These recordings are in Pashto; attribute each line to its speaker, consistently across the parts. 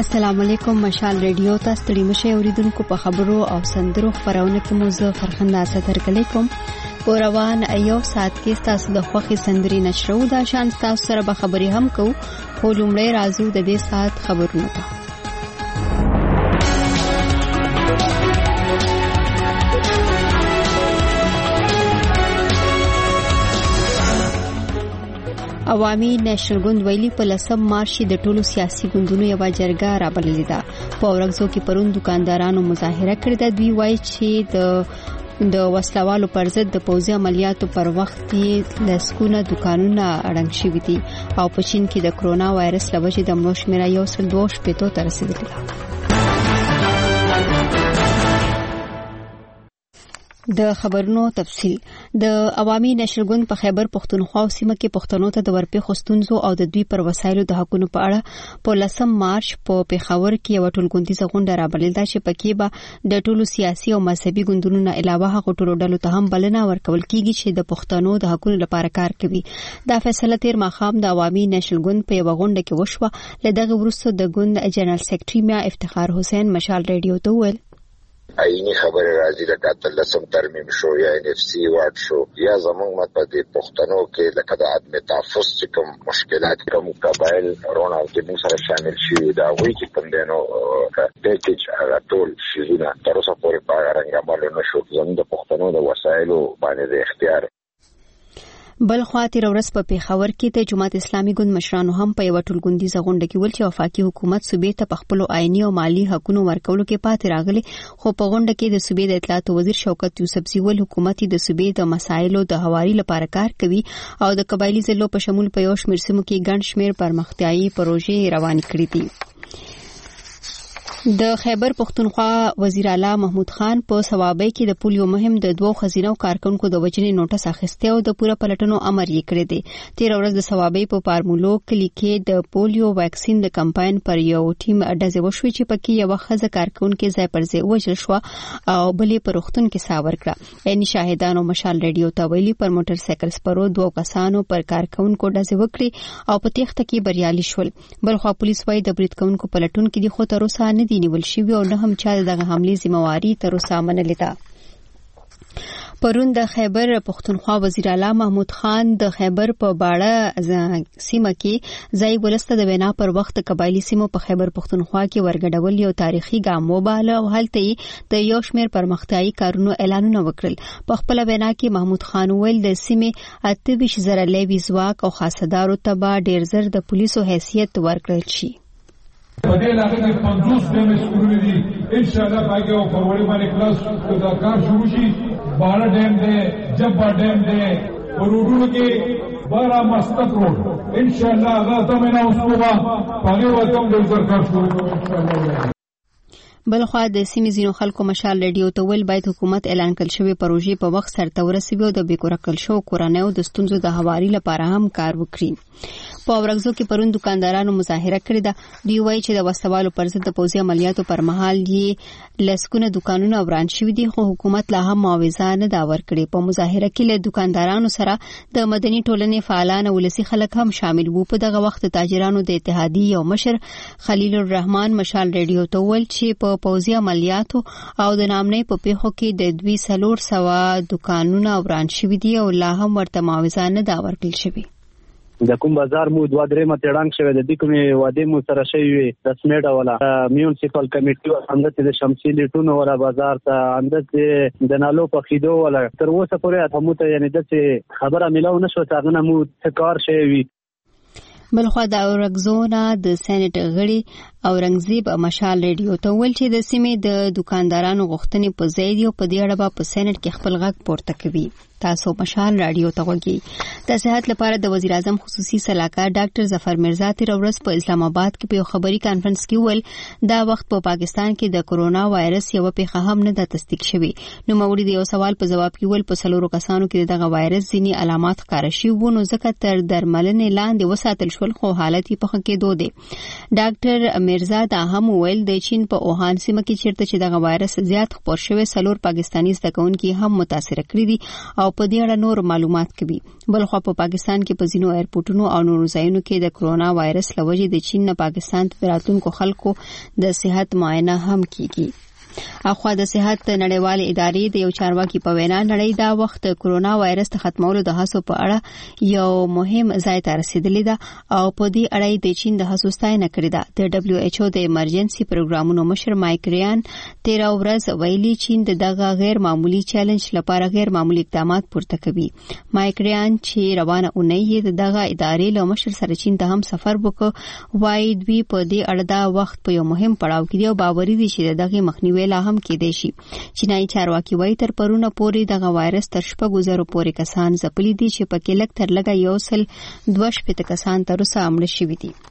Speaker 1: السلام علیکم. مشال ریډیو تاسو ته مشه اوریدونکو په خبرو او سندرو خبرونه کې موزه فرخنده ستر کلیکم په روان ایو سات کې تاسو د خوخي سندري نشرو دا شان تاسو سره به خبري هم کو خو لومړی راځو د دې سات خبرونه ته. عوامي نېشنل ګوند ویلي په 10 مارچ د ټولو سیاسي ګوندونو یو جرګه رابللې ده. په ورځو کې پرون دکاندارانو مظاهره کړې ده. دوی وایي چې د وسلوالو پر ضد د پوځي عملیاتو پر وخت کې لسکونه دکانونه اړنګ شوي دي او په چین کې د کرونا وایرس له وجې د مړو شمېره 102 ته رسیدلې ده. د خبرونو تفصیل. د عوامي نېشنل ګوند په خیبر پختونخوا سیمه کې پښتنو ته د ورپېښو ستونزو او د دوی پر وسایلو د حقونو په اړه په 10 مارچ په پیښور کې یو ټولګوندیزه غونډه رابلل ده چې پکې به د ټولو سیاسي او مذهبي ګوندونو نه علاوه هغه ټولو ډلو ته هم بلنه ورکول کیږي چې د پښتنو د حقونو لپاره کار کوي. دا فیصله تیر ماښام د عوامي نېشنل ګوند په یو غونډه کې وشوه. لدغه وروسته د ګوند جنرال سیکریټري میا افتخار حسین مشال ریډیو ته وویل
Speaker 2: عینی خبره راځي لکه تلسم ترمیم شو یا NFC واټ شو یا زمونږ مطلب د پښتنو کې لکه د عدم تحفظ کوم مشکلات کوم قبایل رونه چې موږ سره شامل شي دا وایي چې کوم دینو پیکیج ټول شیزونه تر اوسه پورې په رنګ عمل نشو. زموږ د پښتنو د وسایلو باندې د اختیار
Speaker 1: بل خاطر ورس په پیښور کې د جماعت اسلامي ګوند مشرانو هم په یو ټولګوندیزه غونډه کې ول چې وفاقي حکومت صوبې ته په خپل آئینی او مالی حقوقو ورکولو کې پاتې راغلي. خو په غونډه کې د صوبې د اطلاعات وزیر شوکت یوسفزي ول حکومت د صوبې د مسایلو د هواري لپاره کار کوي او د قبایلی ضلعو په شمول په یو شمېر سیمو کې ګڼ شمېر پرمختیايي پروژې روان کړې دي. د خیبر پختونخوا وزیر اعلی محمود خان په ثوابۍ کې د پولیو مهم د دوو خزینو کارکونکو د وجنې نوټس اخیسته او د پوره پلټنو امر یې کړی دی. تیر ورځ د ثوابۍ په پارمولو کلی کې د پولیو ویکسین د کمپاین پر یو ټیم ډزې وشوې چې پکې یو خزه کارکونکو ځای پر ځای وژل شو او بلې په روغتون کې ساور کړه. عیني شاهدانو مشال ریډیو ته ویلي پر موټر سایکل سپرو دوه کسانو پر کارکونکو ډزې وکړي او په تېښته کې بریالي شول. بل خو پولیس وايي د برید کوونکو پلټون کې د خو تر اوسه نه دی نیول شوی او نه هم چا دغه حملې ذمہواری تر اوسه منلې ده. پرون د خیبر پختونخوا وزیر اعلی محمود خان د خیبر په باړه سیمه کې ځای ولسته د وینا پر وخت قبایلی سیمو په خیبر پختونخوا کې ورګډول یو تاریخي ګام وباله او هلته د یو شمېر پرمختیايي کارونو اعلانونه وکړل. په خپل وینا کې محمود خان ویل د سیمې 28,000 لیوي ځواک او خاصدارو ته به ډیر زر د پولیسو حیثیت ورکړل شي.
Speaker 3: په دې علاقه کې 50 ډیم سکولونه دي. ان شاء الله باقي او فروری باندې کلاس دا کار شروع شي. 12 ډیم دي، جبا ډیم دي، ورودونو کې 12 مستق روډ ان شاء الله هغه ته نه اوسوبا پاګه وته د سرکار شروع کوي ان شاء الله.
Speaker 1: بلخوا د سیمې ځینو خلکو مشال ریډیو ته ویل باید حکومت اعلان کړل شوی پروژې په وخت سرته ورسوي او د بیکوره کړل شو کورنیو د ستونزو د هواري لپاره هم کار وکړي. په ورځو کې پرون دکاندارانو مظاهره کړې ده. دوی وایي چې د وسوالو پر ضد د پوځي عملیاتو پر مهال یې لسکونه دکانونه وران شوي دي خو حکومت لا هم معاوضه نه دا ورکړي. په مظاهره کې له دکاندارانو سره د مدني ټولنې فعالان او ولسي خلک هم شامل وو. په دغه وخت تاجرانو د اتحادیې او مشر خلیل الرحمن مشال ریډیو ته ویل چې په پوځي عملیاتو او د نامنۍ په پیښو کې د 200 دکانونه وران شوي دي او لا هم ورته معاوضه نه دا ورکړل شوي.
Speaker 4: د کوم بازار مو 2-3 متړنګ شوی د دې کومې واده مو سره شوی د سمیټ ولا میونسپل کمیټي اندته د شمسي لیټونو ولا بازار ته اندته د نالو په خیدو ولا تر اوسه پورې هم ته یعنی د خبره ملاو نشو څنګه مو څکار شوی.
Speaker 1: بلخوا د اورګزونه د سېنټ غړي اورنګزیب مشال ریډیو ته ویل چې د سیمې د دکاندارانو غوښتنې په ځای دي او په دې اړه په سېنټ کې خپل غږ پورته کوي. تاسو مشال رادیو ته وګورئ. د صحت لپاره د وزیر اعظم خصوصي سلاکار ډاکټر ظفر مرزا تیر ورځ په اسلام آباد کې په خبري کانفرنس کې ویل دا وخت په پاکستان کې د کرونا وایرس یو پیښه هم نه د تصدیق شوی. نو موري د یو سوال په جواب کې ویل په سلورو کسانو کې دغه وایرس ځینی علامات ښکار شي وو نو ځکه تر درملنې لاندې وساتل شول خو حالت یې په خکې دوه دی. ډاکټر میرزا دا هم ویل د چین په اوهان سیمه کې چیرته چې دغه وایرس زیات خپور شوی 4 پاکستانی زده کوونکي هم متاثر کړي دي او په دې اړه نور معلومات کوي. بلخو په پاکستان کې په ځینو ایرپورټونو او نورو ځایونو کې د کرونا وایرس لوجې د چین نه پاکستان ته راتونکو خلکو د صحت معاینه هم کیږي. اخوا د صحت نړیوال ادارې د یو چارواکي په وینا نړۍ دا وخت کرونا وایرس ته ختمولو د هڅو په اړه یو مهم ځای ته رسیدلې ده او په دې اړه د چین د هڅو ستاینه کړې ده. د دبليو ایچ او د ایمرجنسي پروګرامونو مشر مایک ریان 13 ورځ ویلي چین دغه غیر معمولی چیلنج لپاره غیر معمولی اقدامات پورته کوي. مایک ریان چې روانه اونۍ دغه ادارې له مشر سره چین ته هم سفر وکړ وایي دوی په دې اړه دا وخت په یو مهم پړاو کې دی او باوري دي چې دغه مخنیوي لا هم کېدای شي. چینایي چارواکي وایي تر پرونه پورې دغه وایرس تر 6,000 پورې کسان ځپلي دي چې پکې لږ تر لږه 1,200 کسان تر اوسه مړه شوي دي.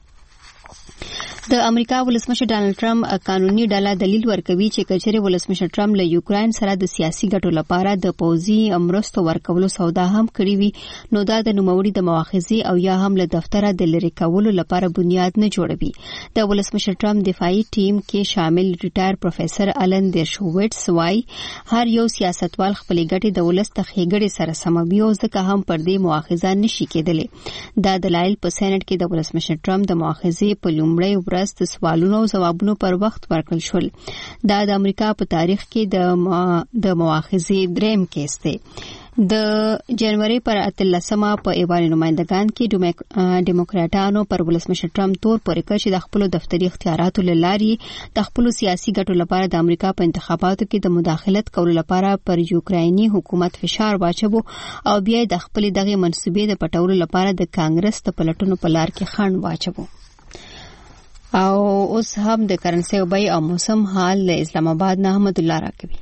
Speaker 1: د امریکا ولسمشر ډانلډ ټرمپ قانوني ډله دلیل ورکوي چې کچېره ولسمشر ټرمپ له یوکرين سره د سیاسي ګټو لپاره د پوځي امرستو ورکولو سودا هم کړی وي نو دا د نوموړي د مواخذې او یا هم له دفتره د لری کولو لپاره بنیاد نه جوړوي. د ولسمشر ټرمپ دفاعي ټیم کې شامل ریټایر پروفیسور الن دیرشوویټس وايي هر یو سیاستوال خپل ګټې د ولست ښېګړې سره سموي او ځکه هم پر دې مواخذه نشي کېدلی. دا دلایل په سېنات کې د ولسمشر ټرمپ د مواخذې په لومړی ورځ د سوالونو او ځوابونو پر وخت ورکړل شول. دا د امریکا په تاریخ کې د مواخذې دریم کیس دی. د جنوري پر 18 په ایوان نمائندگان کې ډیموکراټانو پر ولسمشر ټرمپ تور پورې کړ چې د خپل دفتري اختیاراتو لارې د خپل سیاسي ګټو لپاره د امریکا په انتخاباتو کې د مداخلت کولو لپاره پر یوکرایني حکومت فشار واچوي او بیا د خپل دغه منسوبې د پټولو لپاره د کانګرس ته پلټونو په لار کې خنډ واچوي. او اوس هم د کرنسي او بای او موسم حال له اسلام آباد نه احمد الله راکوي.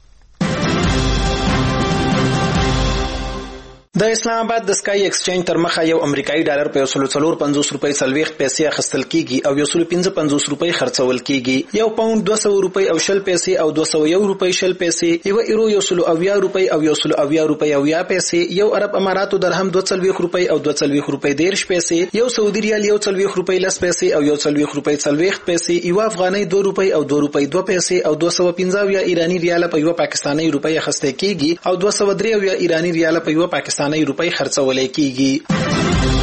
Speaker 5: د اسلام آباد د سکای ایکسچینج تر مخه یو امریکایي ډالر په 150 روپۍ 40 پیسې اخیستل کیږي او 155 روپۍ خرڅول کیږي. یو پاوند 200 روپۍ او 0 پیسې او 201 روپۍ 0 پیسې، یو ایرو 120 روپۍ او 120 روپۍ او 0 پیسې، یو عرب اماراتو درهم 240 روپۍ او 240 روپۍ 10 پیسې، یو سعودي ریال 140 روپۍ 10 پیسې او 140 روپۍ 40 پیسې، یو افغاني 2 روپۍ او 2 روپۍ 2 پیسې او 215 ایرانی ریال په یو پاکستانی روپۍ اخیستل کیږي او 203 ایرانی ریال په یو پاکستانی روپۍ خرڅول کیږي.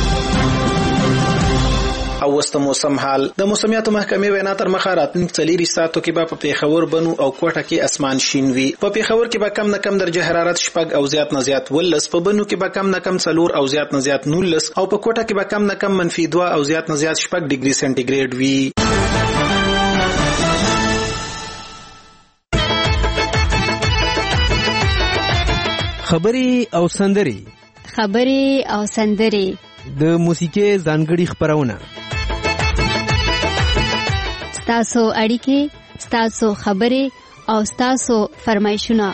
Speaker 5: او وسط موسم حال د موسمیاتو محکمې وینا تر مخه راتلونکي 4 ساعتو کې به په پیښور بنو او کوټه کې اسمان شین وي. په پیښور کې به کم نه کم درجه حرارت 10 او زیات نه زیات 12، په بنو کې به کم نه کم 4 او زیات نه زیات 19 او په کوټه کې به کم نه کم -2 او زیات نه زیات 10 ډیګري سنټیګریډ وي.
Speaker 1: خبري او سندري
Speaker 6: د موسیقي ځانګړي خبرونه،
Speaker 1: ستاسو اړیکې، ستاسو خبري او ستاسو فرمایشونه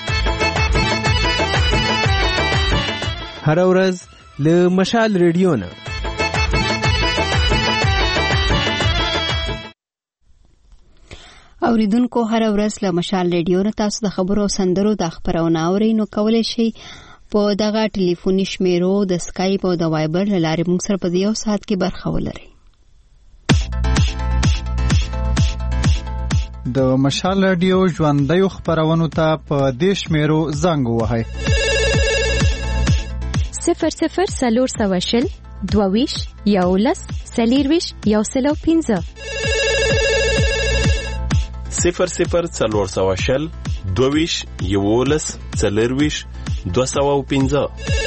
Speaker 6: هر ورځ له مشال ریډیو نه.
Speaker 1: اوریدونکو هر ورځ له مشال ریډیو نه تاسو د خبرو او سندرو د خبرونه اورئ، نو کولای شئ په دغه ټلیفوني شمیرو د سکایپ او د وایبر لارې موږ سره په یو ساعت کې برخه ولرئ.
Speaker 7: د مشال رادیو ژوندۍ خبرونو ته په دې شمیرو زنګ ووهئ:
Speaker 8: 00 22 11 40 105
Speaker 9: 00 22 11 40 205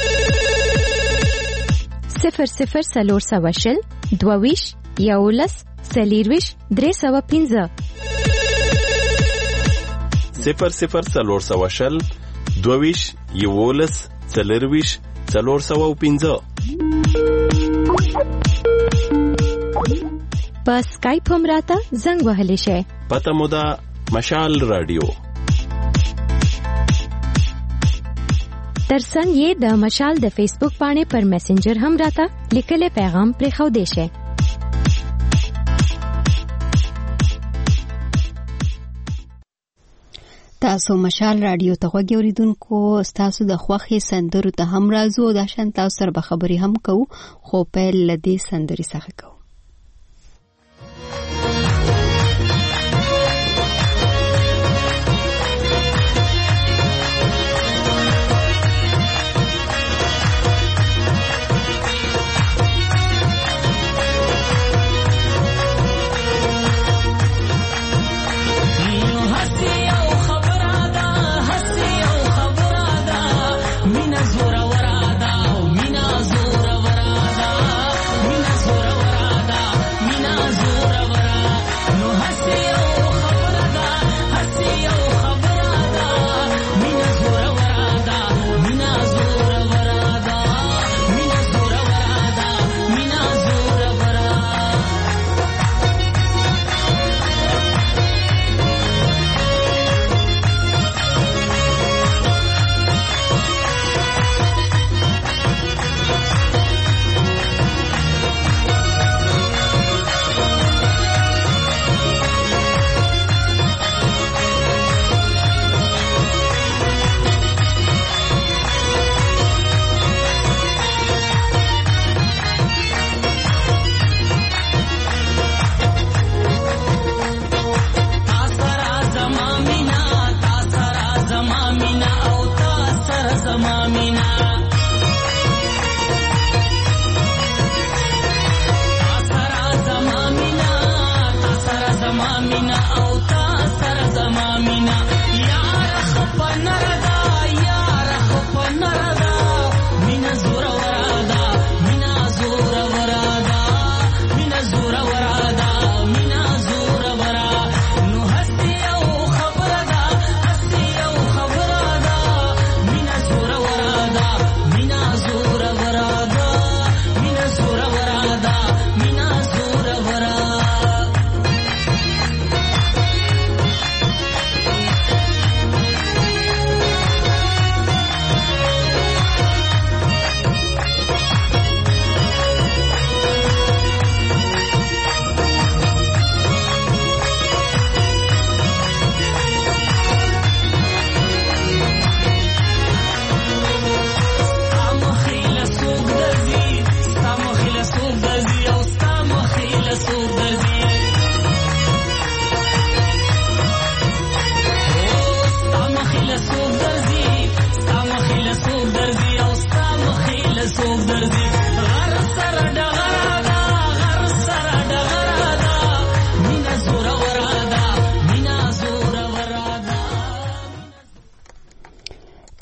Speaker 8: 00 22 11 40 305
Speaker 9: 00 22 11 40 405.
Speaker 8: په سکایپ هم راته زنګ وهلی شئ.
Speaker 9: پته مو ده مشال رادیو.
Speaker 8: ترڅنګ یې د مشال د فیسبوک باندې پر میسنجر هم راته لیکلي پیغام پرې خو دی شي.
Speaker 1: تاسو مشال رادیو ته غوږی اوریدونکو، تاسو د خوښي سندرو ته هم راځو، دا شان تاسو سره به خبري هم کوو، خو پیل لدې سندري څخه کوو.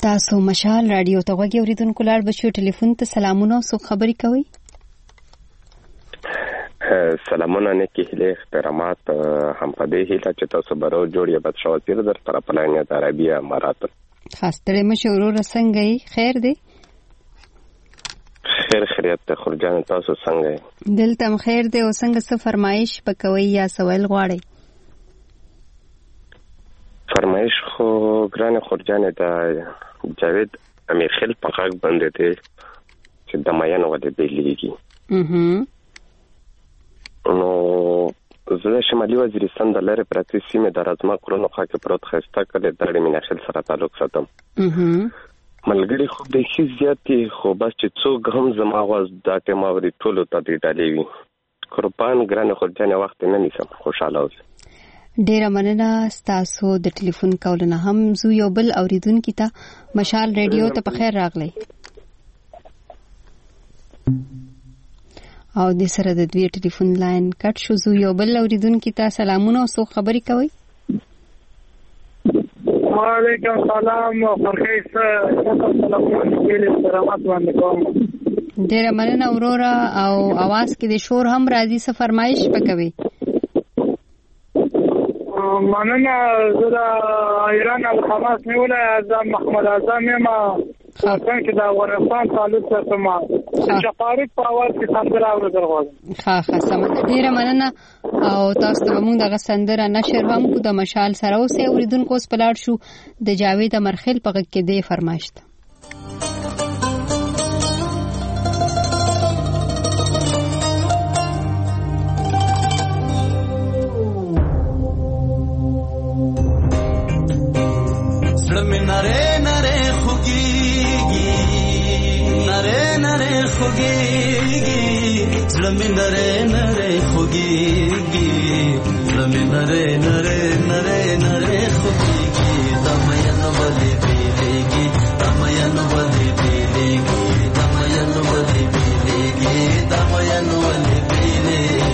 Speaker 1: تاسو مشال رادیو ته غوږی اوریدونکو لاړ بشو ټلیفون ته سلامونه او خبري کوي.
Speaker 10: سلامونه نیکی هله احترامات هم په دې هیله چې تاسو برو جوړ یې بد شو تیر در طرف لاینه د عربیه امارات
Speaker 1: خاص ترې مشورو رسنګي خیر دی
Speaker 10: خیر خیریت خورجان تاسو څنګه
Speaker 1: دلته خیر دی او څنګه څه فرمایش پکوي یا سوال غواړي
Speaker 10: فرمایش خو ګران خورجان د جاوید امیر خل په غږ باندې دی چې د ماین و د بیلیږي نو زه شمالي وزیرستان د لارې پرتی سیمه د رازما کورونو خوا کې پروت خسته کړي د مینه خل سره تعلق ساتم ملګری خو د هیڅ زیاتې خو بس چې څوک هم زما आवाज دا ټیم اوري ټول ته دی ډالې وي قربان ګران خورجان وخت نه نیسم خوشاله اوسه
Speaker 1: ډیره مننه تاسو د ټلیفون کول نه هم زو یو بل اوریدونکو ته مشال ریډیو ته په خیر راغلی او د سره د دوی ټلیفون لاین کټ شو زو یو بل اوریدونکو ته سلامونه او سو خبري کوي.
Speaker 11: وعلیکم السلام فرخیس سلامونه احترامات باندې کوم
Speaker 1: ډیره مننه اورورا او आवाज کې د شور هم راځي څه فرمایش پکوي
Speaker 11: مننه زه ایران او حماس نیولې اعظم محمد اعظم ما څنګه دا افغانستان تعلق ساتم شفارت په اواز کې سندره اورېدل غواړم
Speaker 1: ښه سم ډیره مننه او تاسو ته موږ دغه سندره نشر هم کو د مشال سره اوسه اوریدونکو سپلاړ شو د جاوید مرخل په غږ کې دی فرمایشت
Speaker 12: زمین نره نره خوگیگی زمین نره نره نره نره خوگیگی دمین ولی بیلیگی دمین ولی بیلیگی دمین ولی بیلیگی دمین ولی بیلیگی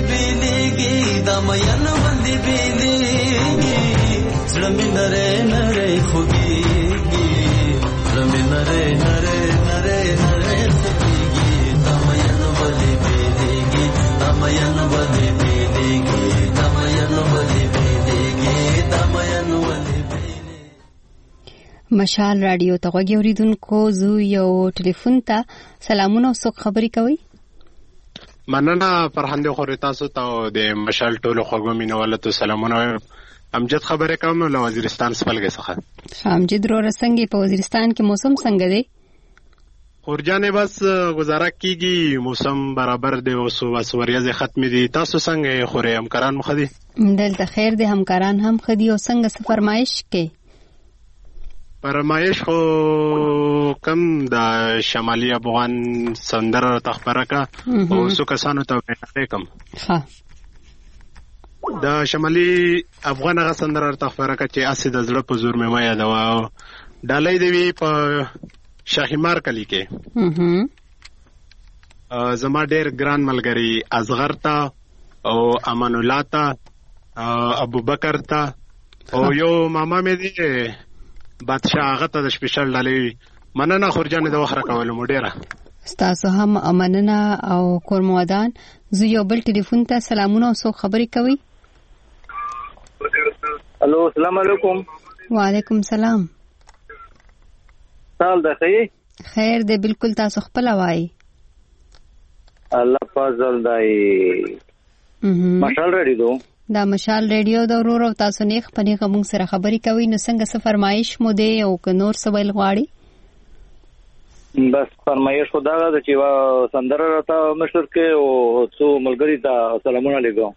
Speaker 12: زمین نره نره
Speaker 1: مشال رادیو ته غوږی اوریدونکو زو یو ټلیفون ته سلامونه او څوک خبرې کوي؟
Speaker 13: مننه فرهنده خوري تاسو ته د مشال ټولو خوږو مینوالو ته سلامونه. امجد خبرې کوم له وزیرستان سپلګې څخه.
Speaker 1: امجد رو رسنګي په وزیرستان کې موسم څنګه دی؟
Speaker 13: خورجانې بس گزاره کیږي، موسم برابر دی او وریځې ختمې دي. تاسو څنګه خوري؟ همکاران مخ دي؟
Speaker 1: دلته خیر دي، همکاران هم خدي. او څنګه څه فرمایش کې؟
Speaker 13: فرمایش خو کم د شمالي افغان سندره تخبره کا او څو کسانو ته وکم.
Speaker 1: ها
Speaker 13: د شمالي افغان غا سندره تخبره کا چې اسې د زړه په زور مې ما یادوا ډالۍ دی په شاهمار کلی کې. زما ډېر ګران ملګری اصغر ته او امان الله ته ابو بکر ته او یو ماما مې دی بادشاہ هغه ته د سپیشل ډالۍ مننه. خورجانې د وخت راکولو مو ډېره
Speaker 1: ستاسو هم مننه او کورمودان. زه یو بل ټلیفون ته سلامونه او څوک خبرې کوي؟
Speaker 4: الو السلام علیکم.
Speaker 1: وعلیکم السلام.
Speaker 4: سال د
Speaker 1: خیر دی بالکل. تاسو خپل وای؟
Speaker 4: الله فضل دای. مشال رادیو
Speaker 1: دا مشال رادیو د ورور او تاسو نه خپل غمون سره خبرې کوي. نو څنګه څه فرمایش مو دی او که نور څه ویل غواړي؟
Speaker 4: بس فرمایش خدا دا چې وا سندره راته مشر کې او څو ملګری ته سلامونه لګو.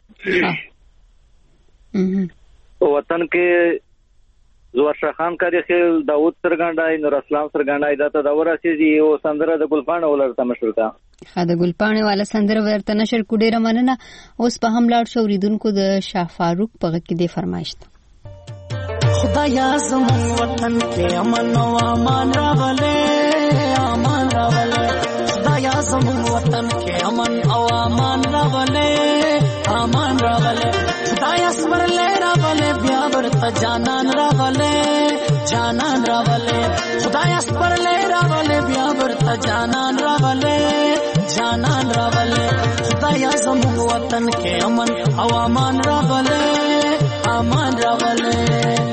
Speaker 4: وطن کې زوار شاه خان کاری خیل داود سرګانډای نور اسلام سرګانډای دا ته دا ورسېږي او سندره د ګلپاڼه ولرته مشر کا.
Speaker 1: د ګلپاڼه والا سندره ورته نشر کو ډیره مننه. اوس په هم لاړ شو اوریدونکو د شاه فاروق په کې د فرمایش
Speaker 12: خدایا زمون وطن کې امن او امان راولې امان راولې. خدایا زمون وطن کې امن او امان راولې امان راولې. خدایا سپرلې راولې بیا ورته جانان راولې جانان راولې. خدایا سپرلې راولې بیا ورته جانان راولې جانان راولې. خدایا زمون وطن کې امن او امان راولې امان راولې.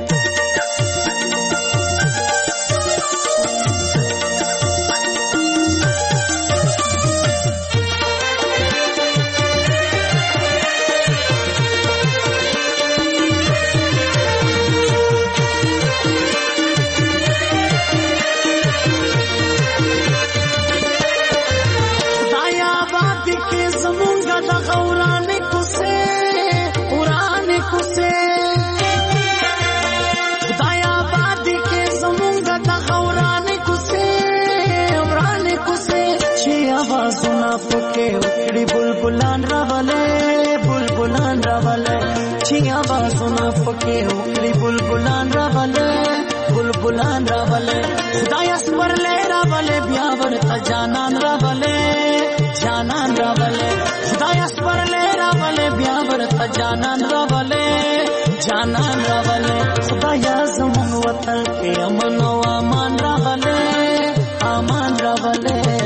Speaker 12: وکړي بلبلان راولې بلبلان راولې. چې आवाजونه پکې وکړي بلبلان راولې بلبلان راولې. خدای اسپرلې راولې بیا ورته جانان راولې جانان راولې. خدای اسپرلې راولې بیا ورته جانان راولې جانان راولې. خدایا زمون وطن کې امن او امان راولې امان راولې.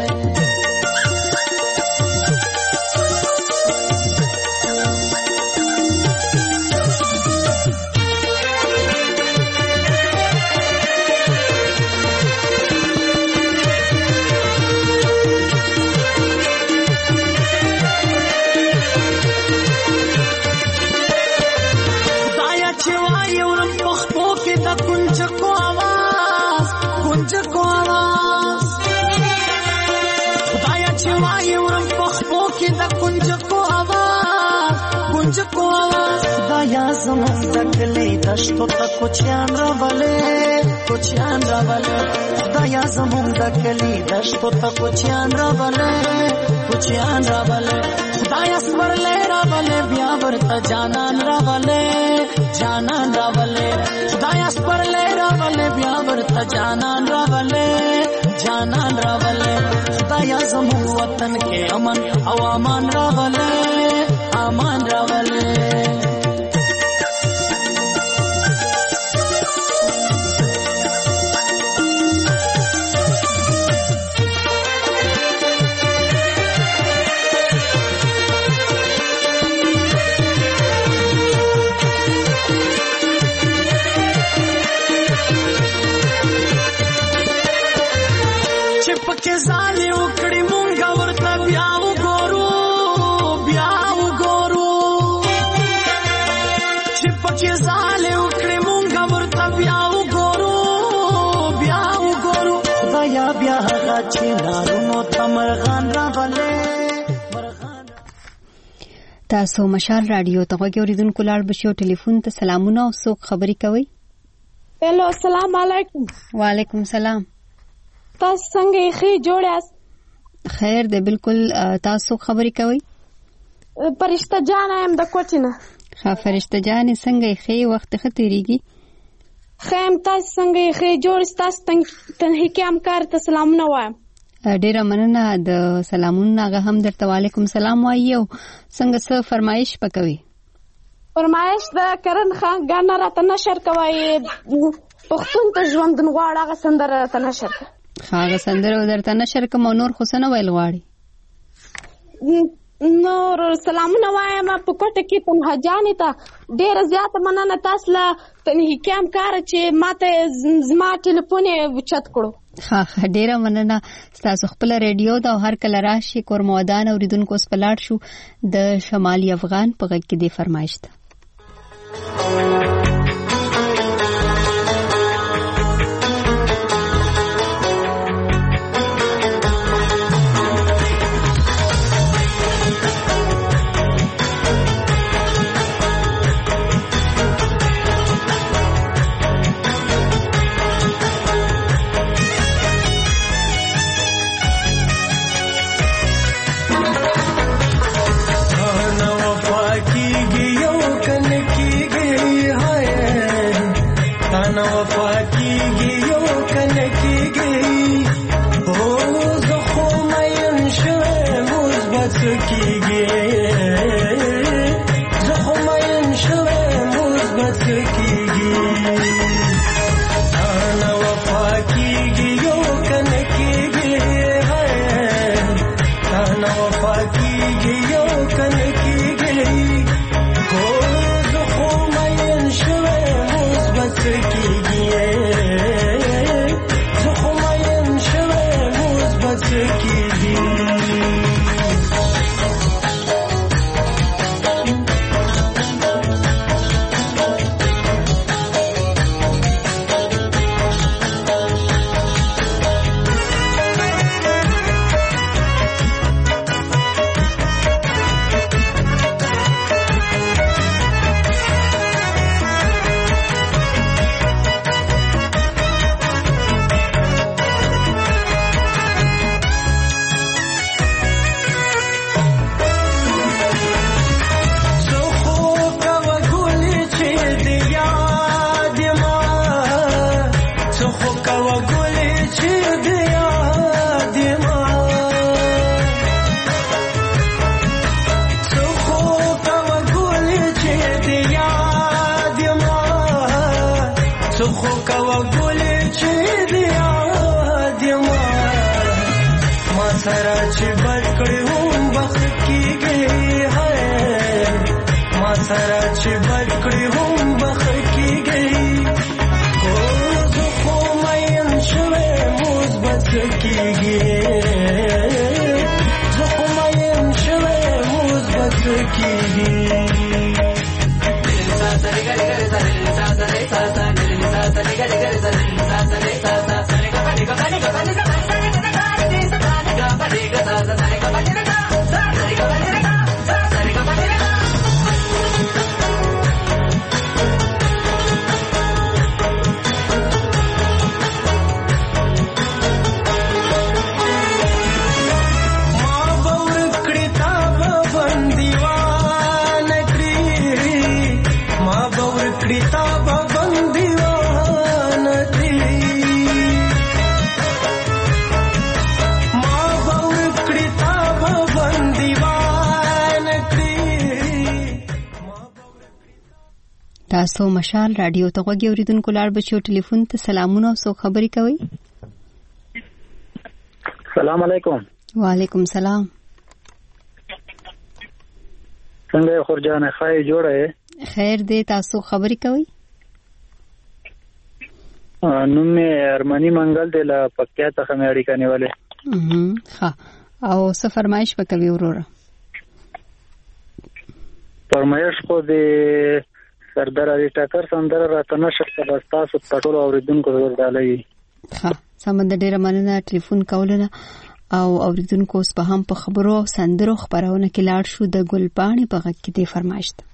Speaker 12: خدایا زمون دکلی دشتو تا کوچیان راولې کوچیان راولې. خدایا زمون دکلی دشتو تا کوچیان راولې کوچیان راولې. خدایا سپرلې راولې بیا ورته جانان راولې جانان راولې. خدایا سپرلې راولې بیا ورته جانان راولې جانان راولې. خدایا زمون وطن کې امن او امان راولې امان راولې. پکې ځالې وکړې مونږ ورته بیا وګورو چې پکې ځالې وکړې مونږ ورته بیا وګورو خدایا بیا هغه چې نارونو ته مرغان راغلې.
Speaker 1: تاسو مشال رادیو ته غوږ اوریدونکو لاړ بشو ټلیفون ته سلامونه او څوک خبرې کوي؟
Speaker 14: هلو السلام علیکم.
Speaker 1: وعلیکم السلام.
Speaker 14: تاسو څنګه یې جوړ یاست؟
Speaker 1: خیر دی بالکل. تاسو خبرې کوي؟
Speaker 14: فرشته جان یم د کوټې نه.
Speaker 1: ښه فرشته جان څنګه یې وخت ښه تیریږي؟
Speaker 14: خیم تاسو څنګه یې جوړ تاسو تنهی کې همکار ته سلامونه وایم.
Speaker 1: ډیره مننه د سلامونه هغه هم درته وعلیکم السلام وایو. څنګه څه فرمایش پکوي؟
Speaker 14: فرمایش د کرن خان غانا راته نشر کوي پښتون ته ژوندون غواړي هغه سندره راته نشر کوي.
Speaker 1: هغه سندره درته نشر کوم نور خو څه نه ویل غواړي؟
Speaker 14: نور سلامونه وایم په کوټه کې تنها جانې ته ډیره زیاته مننه تاسو له تنهی کې همکار چې ماته زما ټلیفون چت کړو.
Speaker 1: ها ډیره مننه. تاسو خپل ریډیو دا هر کله راشي کورمودان اوریدونکو سپلاټ شو د شمالي افغان په غږ کې دی فرمایش ده. تاسو مشال رادیو ته غوږی اوریدونکو لاړ بچو ټلیفون ته سلامونه او څوک خبرې کوي؟
Speaker 4: سلام علیکم.
Speaker 1: وعلیکم سلام.
Speaker 4: څنګه خورجان خای جوړه ہے؟
Speaker 1: خیر دی. تاسو خبرې کوي؟
Speaker 4: نوم مې ارمانی منګل دی له پکتیا څخه مې اړیکه نیولې.
Speaker 1: ها او څه فرمایش وکوي وروره؟
Speaker 4: فرمایش خو د سردار علي ټکر سندره راته نشته چې تاسو ټول اوریدونکو ورډالې.
Speaker 1: ها سمند ډیره مننه ټلیفون کولونه او اوریدونکو اوس په هم په خبرو سندرو خبرونه کې لاړ شو د ګلپاڼې په غږ کې دی فرمایش ده.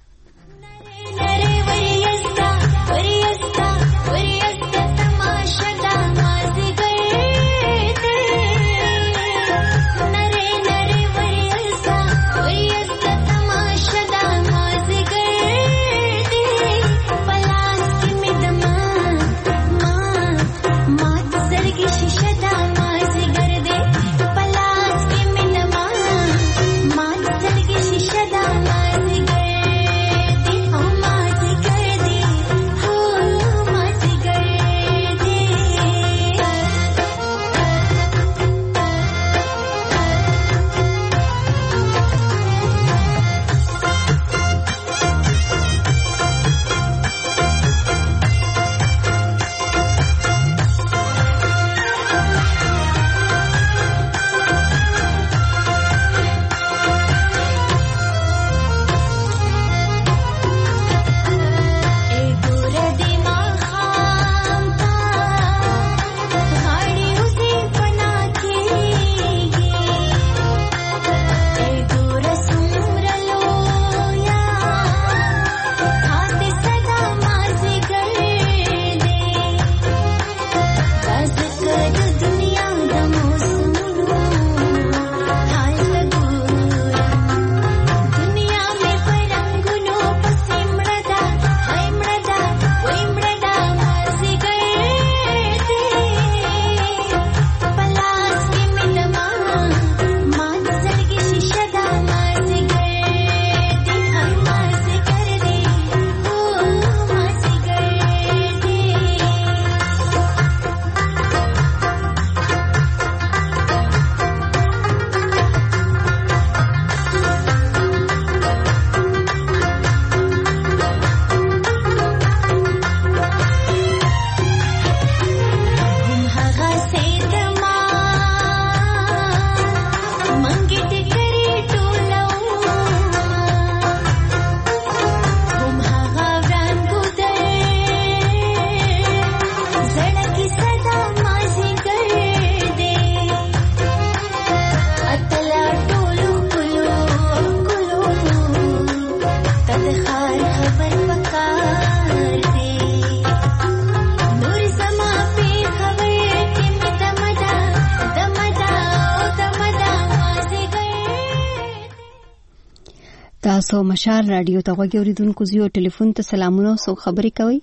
Speaker 1: تاسو مشال رادیو ته غوږی اوریدونکو زیو ټلیفون ته سلامونه او خبرې کوي.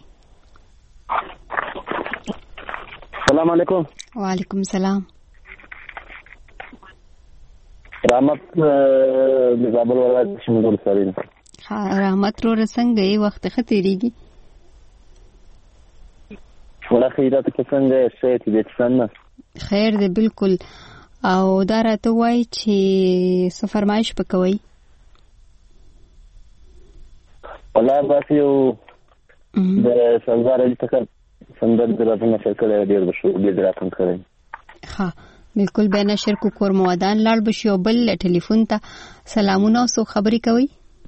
Speaker 4: السلام علیکم.
Speaker 1: وعلیکم السلام.
Speaker 4: رحمت د زابل ولایت شمول سرین.
Speaker 1: ها رحمت رو څنګه یې وخت ختیریږي؟
Speaker 4: ولا خیرات کې څنګه شې دې څنګه؟
Speaker 1: خیر دې بالکل. او دا راته وایي چې څه فرمایش وکوي؟
Speaker 4: والله بس یو د سردار علي ټکر سندر درته نشر کړی ډیر بشو ډیر راتم کړی.
Speaker 1: ها بالکل به نشر کو کور موادان لاړ بشو بل ټلیفون ته سلامونه او خبرې کوي.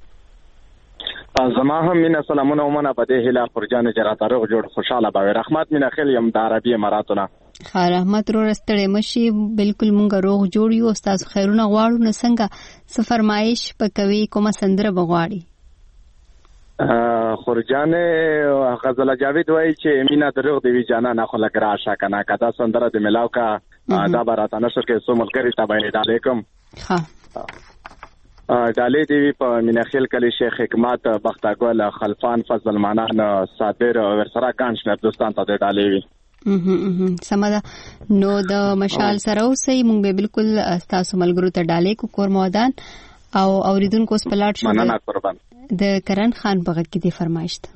Speaker 15: زما هم مینا سلامونه ومنه په دې هله فرجان جراته روغ جوړ خوشاله باوي. رحمت مینا خل یم د عربی اماراتونه.
Speaker 1: ها رحمت رو رستړې مشي بالکل مونږ روغ جوړ یو. استاد خیرونه غواړو نه څنګه څه فرمایش پکوي کومه سندره بغواړي؟
Speaker 15: خورجان غزل جاوید وای چې مینا دروغ دی وی جانا نه خو لګرا شا کنه کدا سندره د ملاو کا دا برات نشر کې سو ملګری تابع علیکم.
Speaker 1: ها
Speaker 15: ډالې دی په مینا خیل کلی شیخ حکمت بختګل خلفان فضل مانان صابر ورسره کانش نه دوستان ته ډالې وی.
Speaker 1: سمدا نو د مشال سره اوسې مونږ به بالکل تاسو ملګرو ته ډالې کو کور موادان او اوریدونکو سپلاټ شو.
Speaker 15: مننه قربان.
Speaker 1: د کرن خان په غږ کې دی فرمایش ده.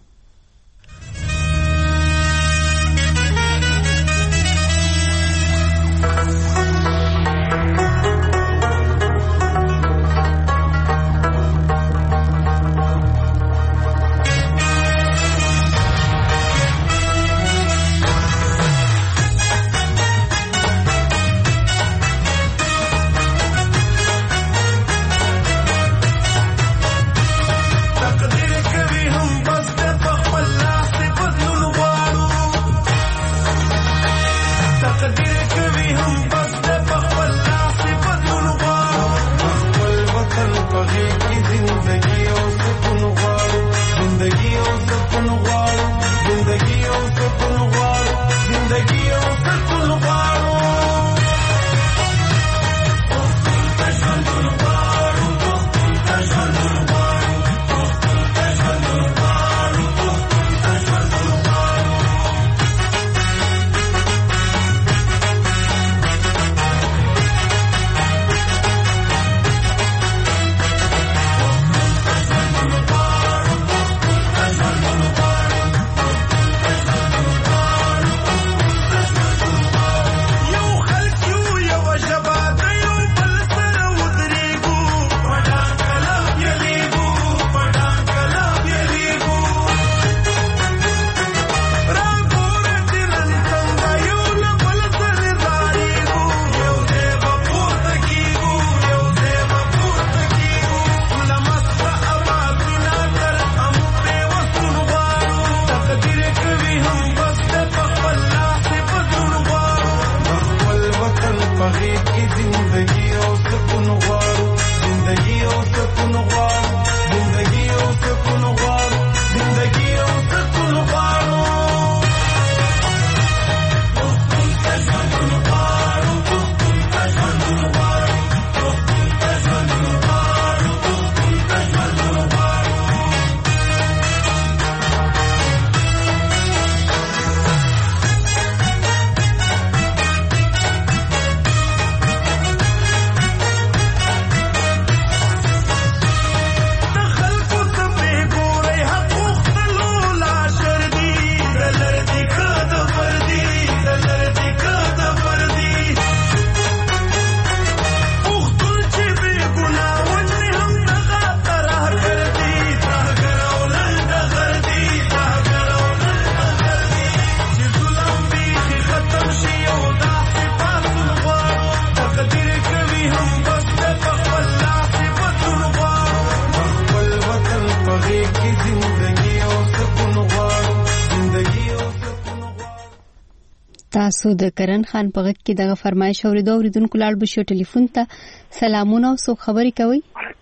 Speaker 1: تاسو د کرن خان په غږ کې دغه فرمایش اوریدونکو لاړ بشو ټلیفون ته سلامونه او سو خبري کوي.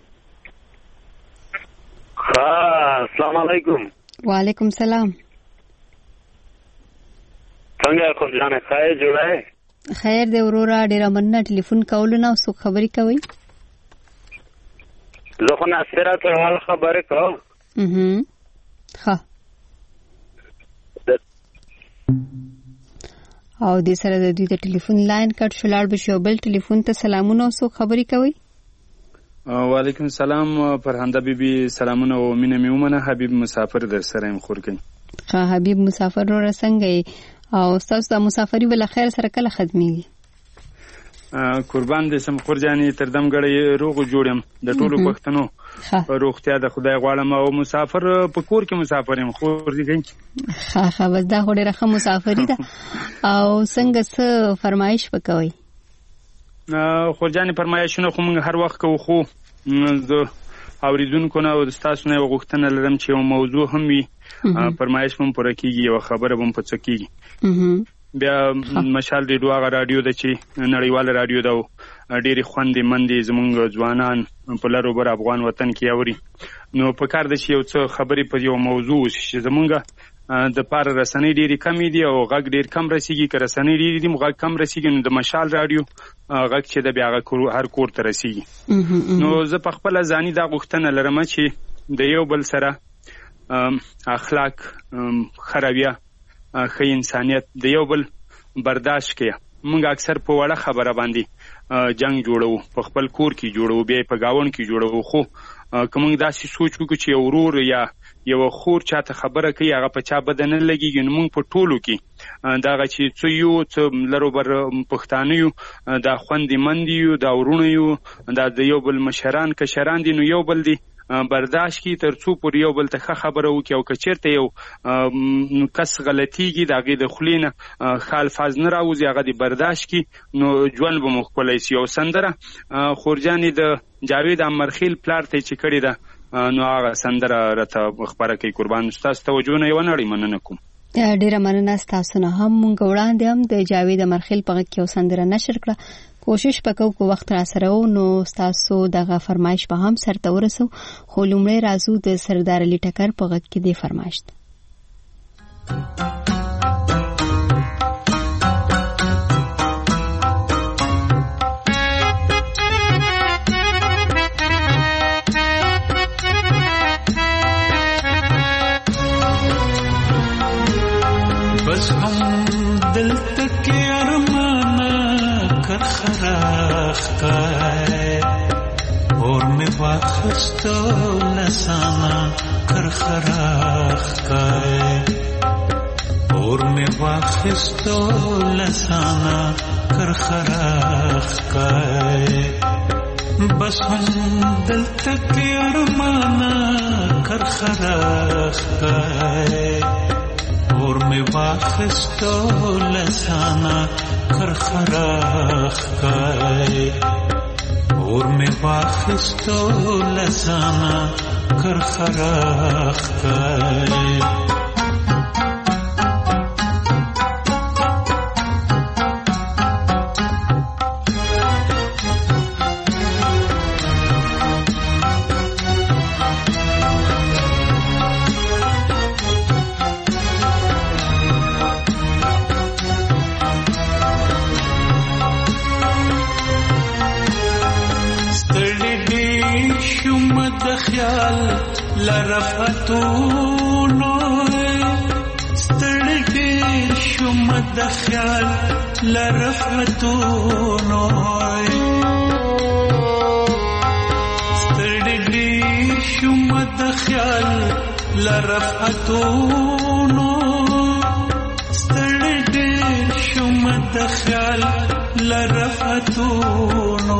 Speaker 16: السلام علیکم.
Speaker 1: وعلیکم سلام.
Speaker 16: څنګه خو ځان خیر جوړه؟
Speaker 1: خیر دی ورورا ډیر مننه ټلیفون کولونه او سو خبري کوي.
Speaker 16: زه خو ناصره ته خبره کوم.
Speaker 1: ها او د سره د دوی د ټلیفون لاین کټ شولار بشو بل ټلیفون ته سلامونه او سو خبري کوي.
Speaker 17: وعلیکم السلام فرهنده بیبي سلامونه او مینه میومنه حبیب مسافر در سره ام خورګي.
Speaker 1: ها حبیب مسافر رو څنګه او تاسو د مسافری بل خیر سره کله خدمتي
Speaker 17: قربان دې سم خورجاني تر دم غړې روغ جوړم د ټولو پښتنو روغتیا د خدای غواړم او مسافر په کور کې مسافر يم خور دي
Speaker 1: ها ها بس دا هډه رخه مسافری ده او څنګه څه فرمایش وکوي.
Speaker 17: خورجاني فرمایشونه خو موږ هر وخت کوو خو د اوریدونکو نه او د تاسو نه غوښتنه لرم چې یو موضوع هم وي فرمایش هم پوره کیږي او خبره هم پڅ کیږي. بیا مشال ریډیو هغه رادیو د چې نړیوال رادیو دا ډېری خوندې مندې زمونږ ځوانان په لارو بر افغان وطن کې اوري نو په کار د چې یو څه خبرې په یو موضوع چې زمونږ د پاره رسنۍ ډېری کمې دي او غږ ډېر کم رسیږي که رسنۍ ډېرې دي غږ کم رسیږي نو د مشال رادیو غږ چې د بیا هر کور ته رسیږي. نو زه په خپله ځاني دا غوښتنه لرم چې د یو بل سره اخلاق ښه رویه ښه انسانیت د یو بل برداشت کړي. موږ اکثر په وړه خبره باندې جنگ جوړو په خپل کور کې جوړو بیا په گاون کې جوړو خو که موږ داسې سوچ وکړو چې یو ورور یا یو خور چاته خبره کوي هغه په چا بد نه لګیږي نو موږ په ټولو کې دغه چې څه یو څه لرو بر پښتانه یو دا خوندې مندي یو دا ورونه یو دا د یو بل مشران کشران دي نو یو بل دي برداشت کی تر څو پر یو بل ته خبره وکي او کچرته یو کس غلطیږي دغه د خلینه خال فاز نه راوځي هغه دی برداشت کی نو ژوند به مخکولای شي. او سندره خورجانی د جاوید امرخیل پلار ته چې کړی ده نو هغه سندره راته خبره کوي. قربان تاسو توجه نه یو نړۍ مننه کوم.
Speaker 1: ډیره مننه تاسو نه هم مونږ وړاندې هم د جاوید امرخیل په کې یو سندره نشر کړه. کوشش وکاو کو وخت را سره نو تاسو دغه فرمایش په هم سرته ورسو خو لومړی راځو د سردار علي ټکر په غږ کې دی فرمایش.
Speaker 18: بس هم دل تک ارمانا کر خراخ کائے اور میں واخستو لسانا کر خراخ کائے اور میں واخستو لسانا کر خراخ کائے بس ہم دل تک ارمانا کر خراخ کائے اور میں واخستو لسانا کر خراخ کائے اور میں واخستو لسانا کر خراخ کائے لرفتونو ستړي شوم د خیال لرفتونو ستړي شوم د خیال لرفتونو ستړي شوم د خیال لرفتونو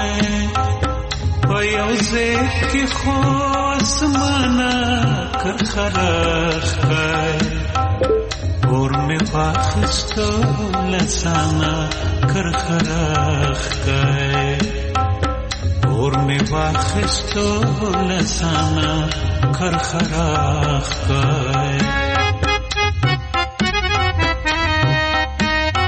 Speaker 18: ويوزي کی خوش مانا کر خراخ کائے اور میں واخستو لسانا کر خراخ کائے اور میں واخستو لسانا کر خراخ کائے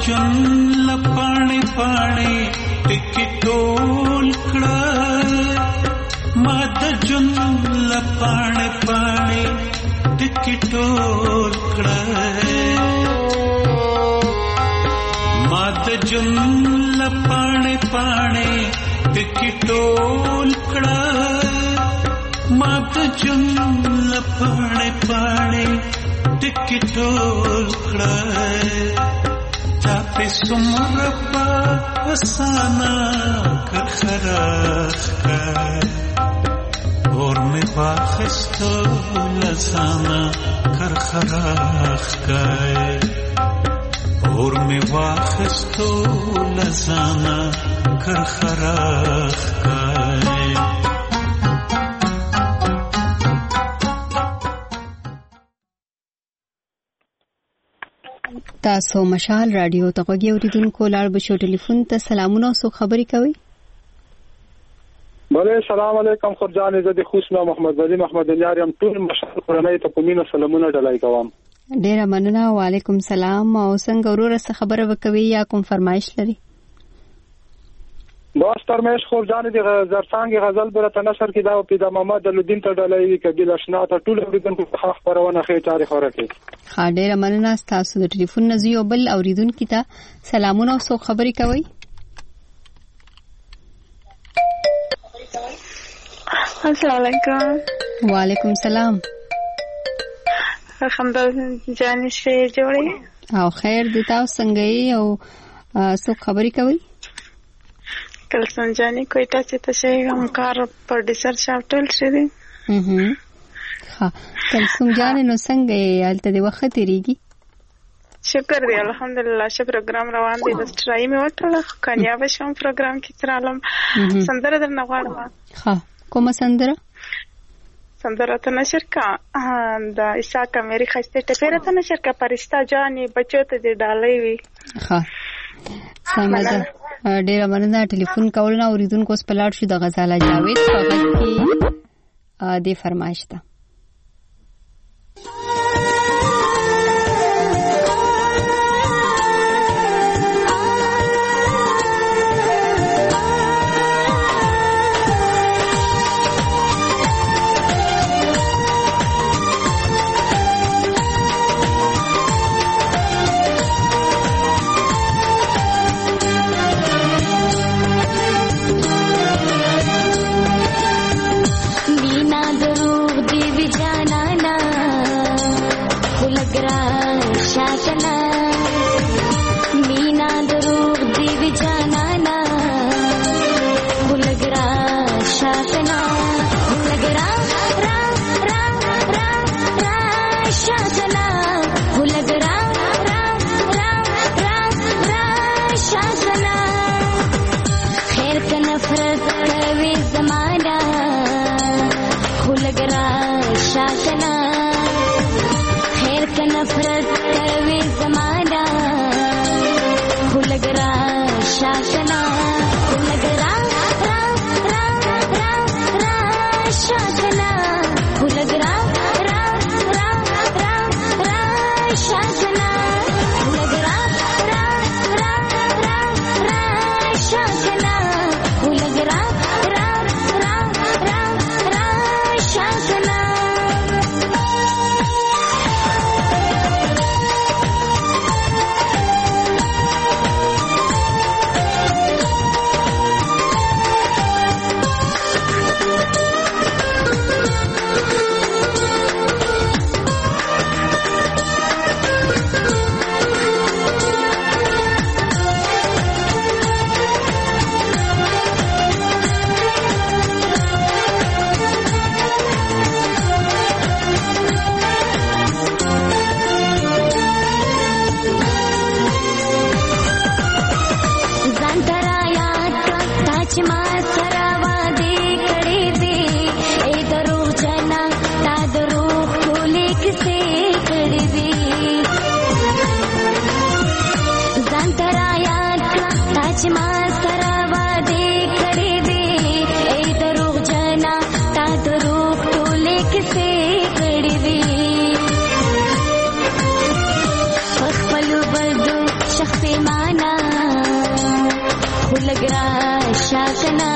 Speaker 18: جن لپاڼې پاڼې ټکی ټول کړه ما د جن لپاڼې پاڼې ټکی ټول کړه ما د جن لپاڼې پاڼې ټکی ټول کړه ما د جن لپاڼې پاڼې ټکی ټول کړه تا په سمره په اسانا کرخراخ کړه اور می باخستو لسانا کرخراخ کړه اور می واخستو لسانا کرخراخ کړه.
Speaker 1: تاسو مشال رادیو ته غوږی اوریدونکو لاړ بشو ټلیفون ته سلامونه او سو خبري کوي.
Speaker 11: بله سلام علیکم خورجان عزت خوشنا محمد ولی محمد یارم ټول مشال قرنۍ ته کومینه سلامونه ډلای کوم.
Speaker 1: ډیره مننه. وعلیکم سلام. او څنګه ورور سره خبره وکوي یا کوم فرمایش لري؟
Speaker 11: باس فرمایش خورجان دی زرسانګ غزل برته نشر کې دا او پیدا محمد الدین ته ډلای کبیل آشنا ته ټول اوریدونکو خاص پرونه خې تاریخ ورکه.
Speaker 1: ډیره مننه. تاسو د ټلیفون نزیو بل اوریدونکو ته سلامونه او سو خبري کوي.
Speaker 19: السلام علیکم.
Speaker 1: وعلیکم سلام.
Speaker 19: خندل جانې شي جوړي
Speaker 1: او خیر دي. تاسو څنګه یې او سو خبري کوي؟
Speaker 19: کلسون جانې کویټه چې تاسو هم کار پروډوسر شاوټل شری.
Speaker 1: ها کلسون جانې نو څنګه یې حالت دی وخت تیریږي؟
Speaker 19: شکر دی الحمدلله. شه پروګرام روان دی بس ټرای مې وکړه کامیاب شوم پروګرام کې ترالم. سندره درنه غواړم.
Speaker 1: ها کومه سندره؟
Speaker 19: سندره ته نشر کا د عیساکا مېری خسته ټپه ته نشر کا پرستا جانې بچو ته دی ډالۍ وی.
Speaker 1: ها سمه ډیره مننه. ټلیفون کول نه اوریدونکو سپلاټ شو د غزاله جاوید په غږ کې د فرمایش ته.
Speaker 20: شخص ما ولګرا شاکنا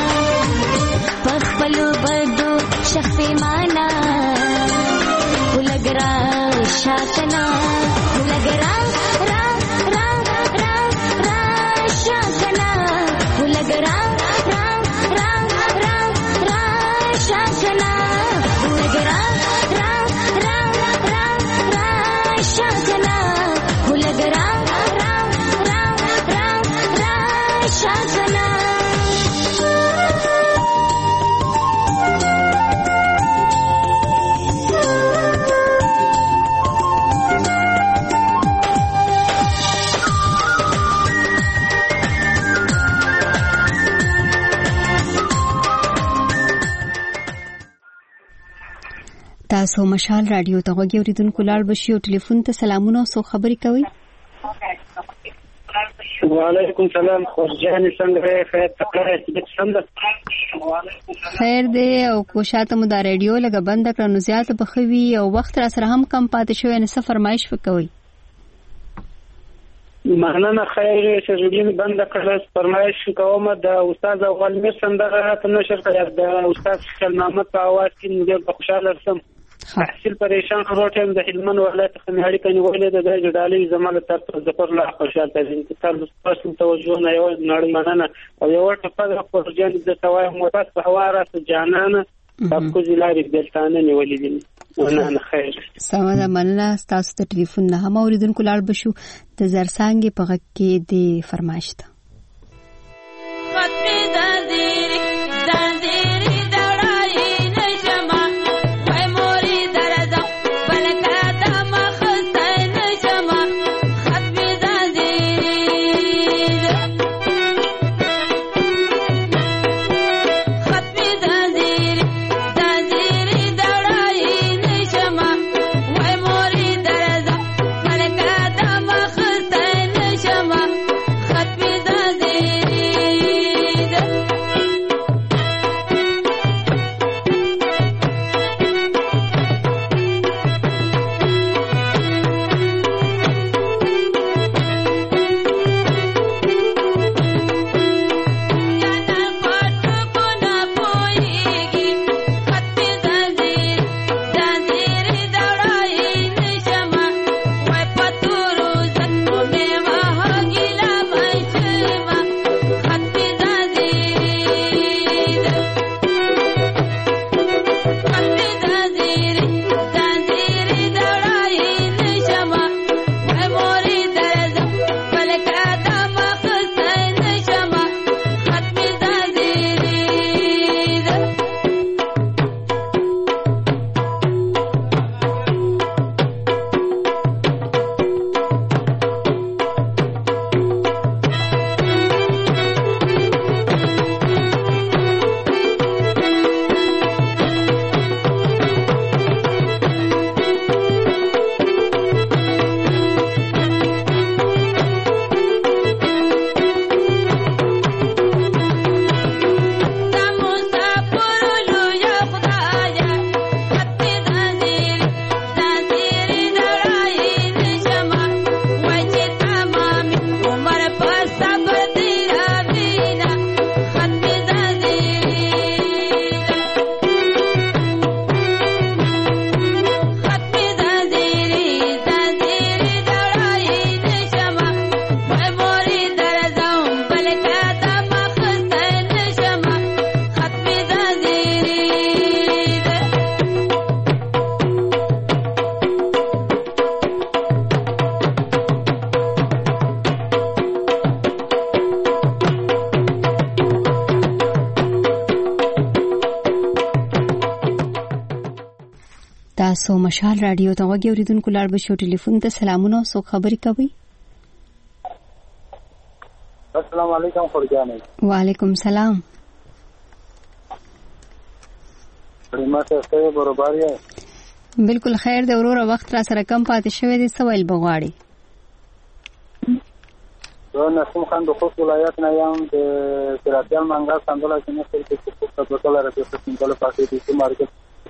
Speaker 20: پخپلو بدو شخصي معنا ولګرا شاکنا ولګرا را را را را شاکنا ولګرا را را را را شاکنا ولګرا را را را را شاکنا ولګرا را را را را شاکنا
Speaker 1: تاسو مشال رادیو ته غوږی اوریدونکو لاړ بشي او ټلیفون ته سلامونه او خبرې کوي.
Speaker 4: وعلیکم سلام خورجان څنګه خیر تکړه څنګه
Speaker 1: خیر دی او کوشاته مو دا رادیو لګه بند کړو نو زیات بخوي او وخت را سره هم کم پاتې شوی نه سفر فرمایش وکوي.
Speaker 4: مننه خیر چې رادیو بند کړل فرمایش کوم د استاد غلمیر څنګه ته نشر کړی د استاد خپل محمد په اواز کې ډېر خوشاله شم. تحصیل پریشان خروټم د هلمند ولایت خمیاړي کني ولې د جډالي زماله تر ظفر لا خوشاله دي تاسو تاسو توجه نه یو نړۍ مننه او یو ټپه د خورجان د توای موټاس په حواله جانانه تاسو زلاري دلتانه نیولې دي. مننه خیر
Speaker 1: سمه مننه تاسو ته ټلیفون نه هم اوریدونکو لاړ بشو د زرسانګي په غږ کې د فرمایش ته تاسو مشال رادیو ته غوږی اوریدونکو لاړ بشو ټلیفون ته سلامونه او خبرې کوي.
Speaker 21: السلام علیکم خورجانې.
Speaker 1: وعلیکم سلام.
Speaker 21: پرماته څه برابر یې؟
Speaker 1: بالکل خیر دی وروره وخت را سره کم پاتې شوی دی سوال بغواړي.
Speaker 21: زه نسیم خان د خوست ولایت نه یم د سراتیال منګل سندله کې نه څه په ټوله راځي په سندله پاتې دي چې مارکیټ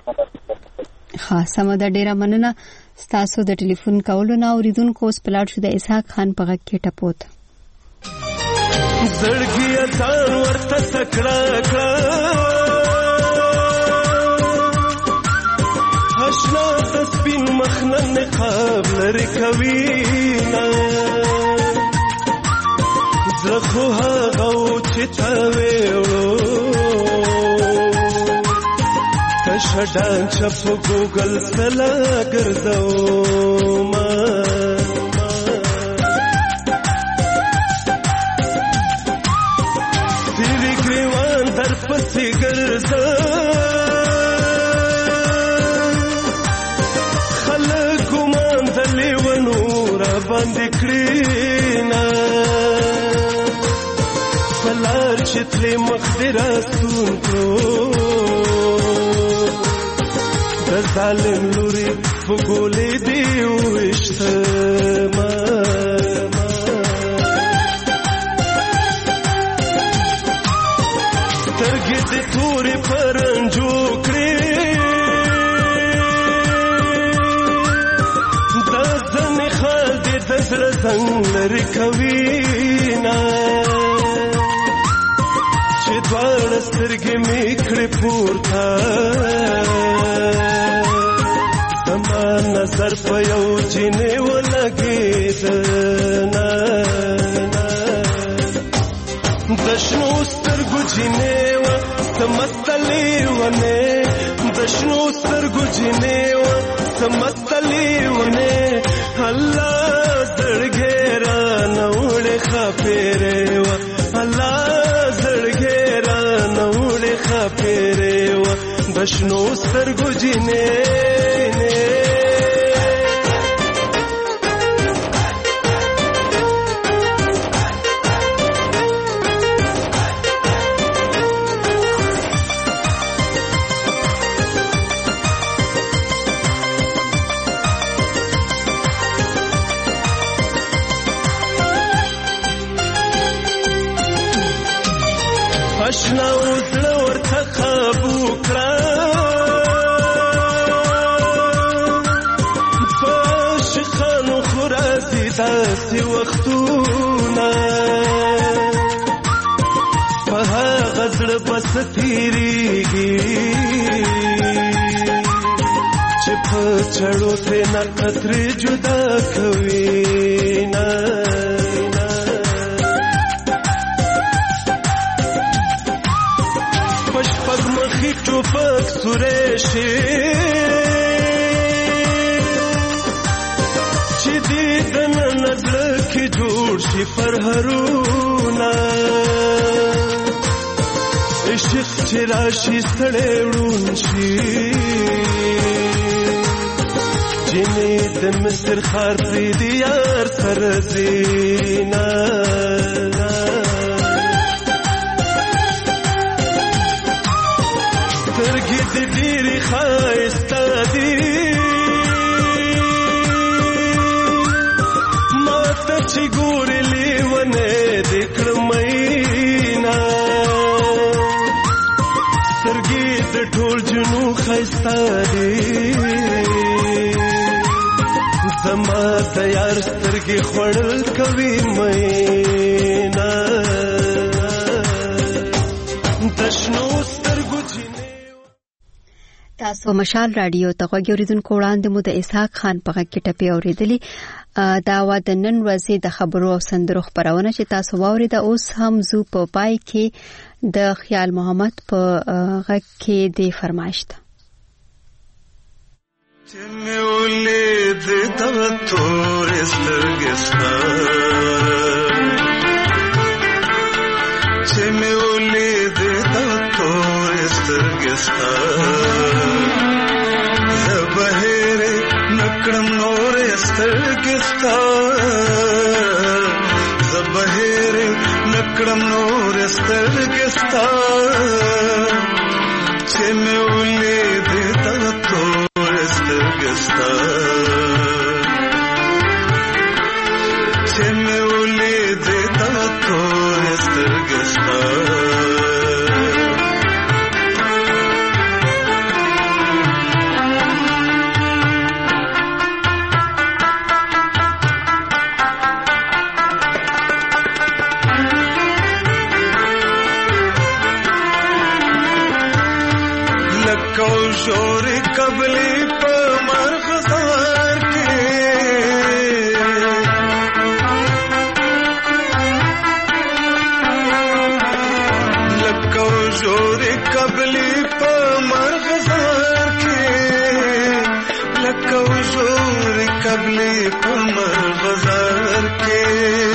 Speaker 1: خاصه مده ډیره مننه تاسو د ټلیفون کولو نه اوریدونکو اوس پلاټ شو د اسحاق خان په غږ کې ټپوت
Speaker 2: زړګي ځان ورته تکړه کړه اشنا د سپین مخنه نقاب لري کوي نه زه خو هغه چې تا ویلو تشډان چپ ګوګل سلا ګرځوم تیری ګریوان در پسې ګرځم خلک ګمان د لیونو را باندې کړینا پلار چې تلې مخ دې راستون کړو د ظالم لوري په ګولې دې وویشتمه سترګې دې تورې پرنجو کړې د ځنې خال دې د زړه زنګ لرې کوي نه چې دواړه سترګې مې کړې پورته زما نظر په یو جینې ولګېده نه د شنو سترګو جینې وه ته مستلې ونې د شنو سترګو جینې وه ته مستلې ونې الله زړګې رانه وړې ښاپېرې وه الله زړګې رانه وړې ښاپېرې وه د شنو سترګو جینې اشنا وزړه ورته قابو کړه په عاشقانو خو راځي داسې وختونه په هغه زړه بس تېرېږي چې په چړو ترېنه قطرې جدا کوي نه ټوپک سورې شي چې دې د نظر کې جوړ شي پرهرونه عشق چې راشي ستړی وړون شي جنې د مصر ښار پرې د یار سره زینا سترګې دې ډېرې ښایسته دي ما ته چې ګورې لیونی دې کړم مینا سترګې د ټول جنو ښایسته دي زما د یار سترګې خوړل کوي مینا د شنو سترګو
Speaker 1: تاسو مشال رادیو ته غوږ اوریدونکو وړاندې مو د اسحاق خان په غږ کې ټپې اوریدلې دا و د نن ورځې د خبرو او سندرو خبرونه چې تاسو واورید اوس هم زو په پای کې د خیال محمد په غږ کې د فرمایش ته
Speaker 18: چې مې ولید د تور سترګستا چې مې ولید د تور سترګستا زبهر نکړم نور سترګستا زبهر نکړم نور سترګستا چې مې ولید د تور سترګستا چې مې ولید د تور سترګستا
Speaker 2: لکو شوري قبلي په مرغزار کې لکو شوري قبلي په مرغزار کې لکو شوري قبلي په مرغزار کې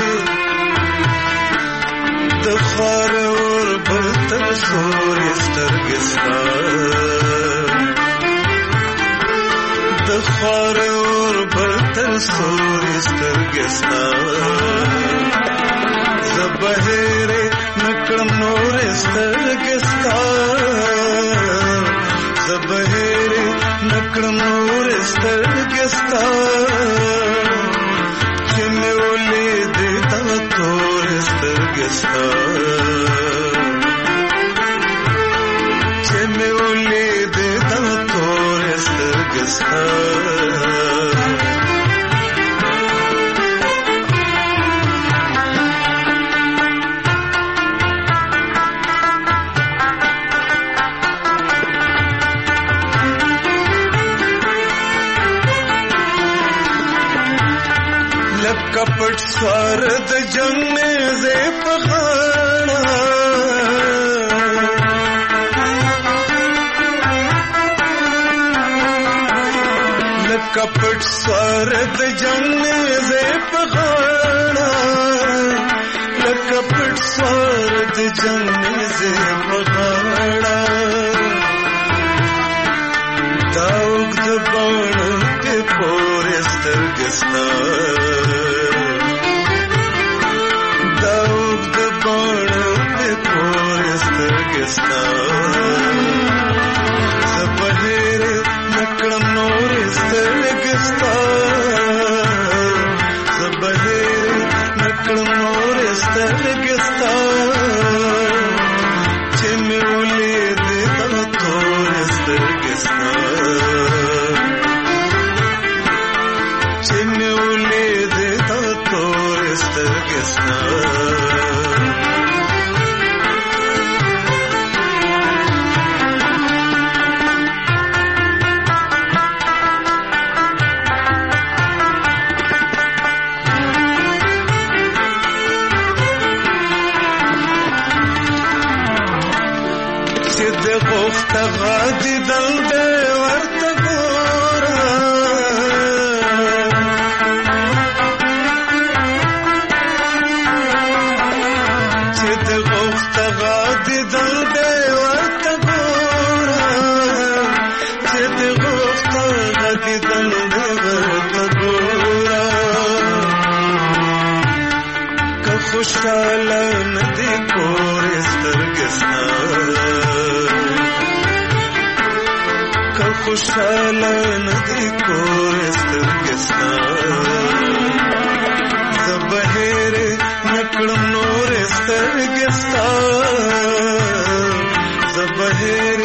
Speaker 2: د خار اور بتر سوري سترګستا د خار اور بتر سوري سترګستا زبهر نکړم نور سترګستا زبهر نکړم نور سترګستا چې مې ولید تا تور سترګستا چې مې ولید تا تور سترګستا कपट स्वार द जंगने से पखाना कपट स्वार द जंगने से पखाना कपट स्वार द जंगने से पखाना दाऊद बाण के पोरे स्तरगस्ता زبهر نکړم نور سترګستا زبهر نکړم نور سترګستا چې مې ولید تا تور سترګستا چې مې ولید تا تور سترګستا غادي دل ورته ګورا چې د وخت غادي دل ورته ګورا چې د وخت غادي دل ورته ګورا که خوشاله ندی کور سترګستا خوشاله ندی کور سترګستا زبهر نکړم نور سترګستا زبهر